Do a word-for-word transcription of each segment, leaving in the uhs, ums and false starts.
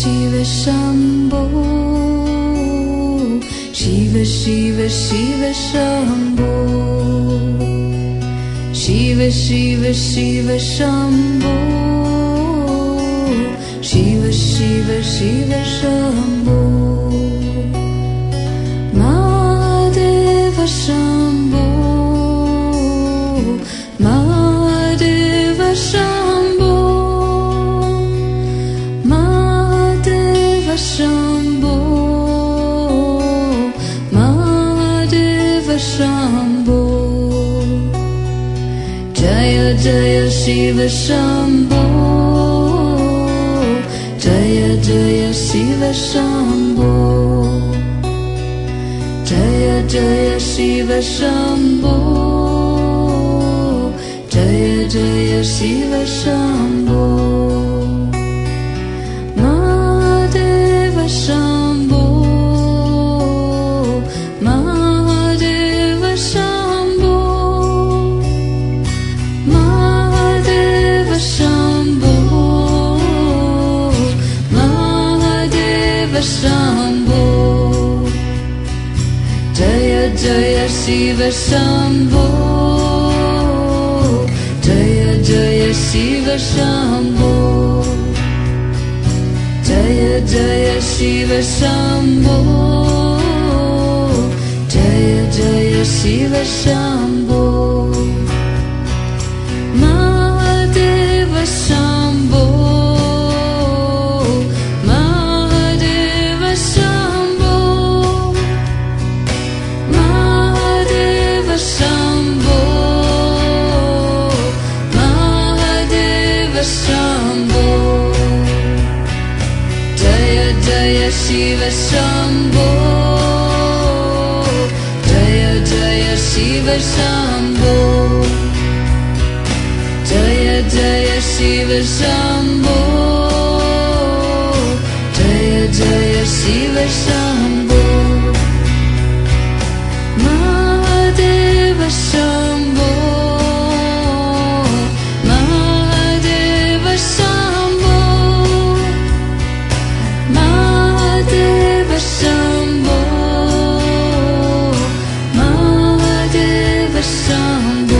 Shiva Shambho Shiva Shiva Shiva Shambho Shiva Shiva Shiva Shambho Shiva Shiva Shiva Shambho Mahadeva Shambho Mahadeva Shambho Mahadeva Shambho Mahadeva Shambho Jaya Jaya Shiva Shambho Jaya Jaya Shiva Shambho Jaya Jaya Shiva Shambho Jaya Jaya Shiva Shambho Mahadeva Shambho Mahadeva Shambho Mahadeva Shambho Mahadeva Shambho Jaya Jaya Shiva Shambho Jaya Jaya Shiva Shambho Jaya Jaya Shiva Shambho Jaya Jaya Shiva Shambho Mahadeva Shambho Mahadeva Shambho Mahadeva Shambho Mahadeva Shambho Jaya Jaya Shiva Shambho Jaya Jaya Shiva Shambho Jaya Jaya Shiva Shambho Jaya Jaya Shiva Shambho Mahadeva Shambho Mahadeva Shambho Mahadeva Shambho Mahadeva Shambho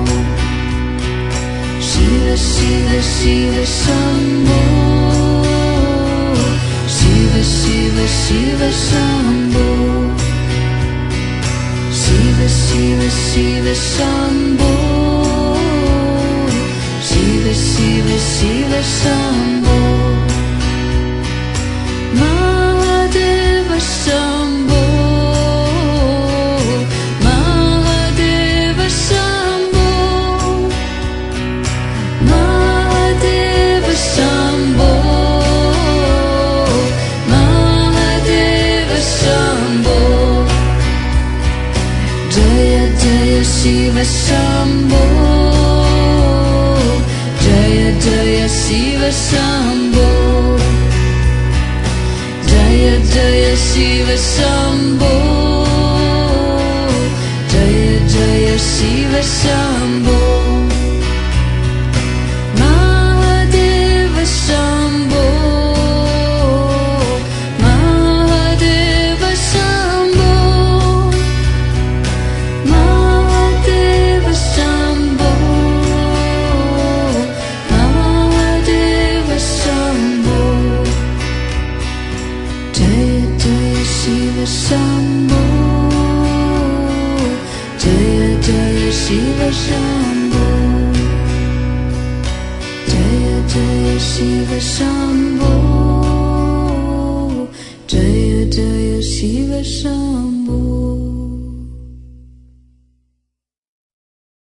Shiva Shiva Shiva Shambho Shiva Shiva Shiva Shambho Shiva Shiva Shiva Shambho Shiva Shiva Shiva Shambho Mahadeva Shambho Mahadeva Shambho Mahadeva Shambho Mahadeva Shambho Jaya Jaya Shiva Shambho Jaya Jaya Shiva Shambho Jaya Jaya Shiva Shambho Jaya Jaya Shiva Shambho Mahadeva Shambho Mahadeva Shambho Mahadeva Shambho Mahadeva Shambho Jaya Jaya Shiva Shambho Jaya Jaya Shiva Shambho Jaya Jaya Shiva Shambho Jaya Jaya Shiva Shambho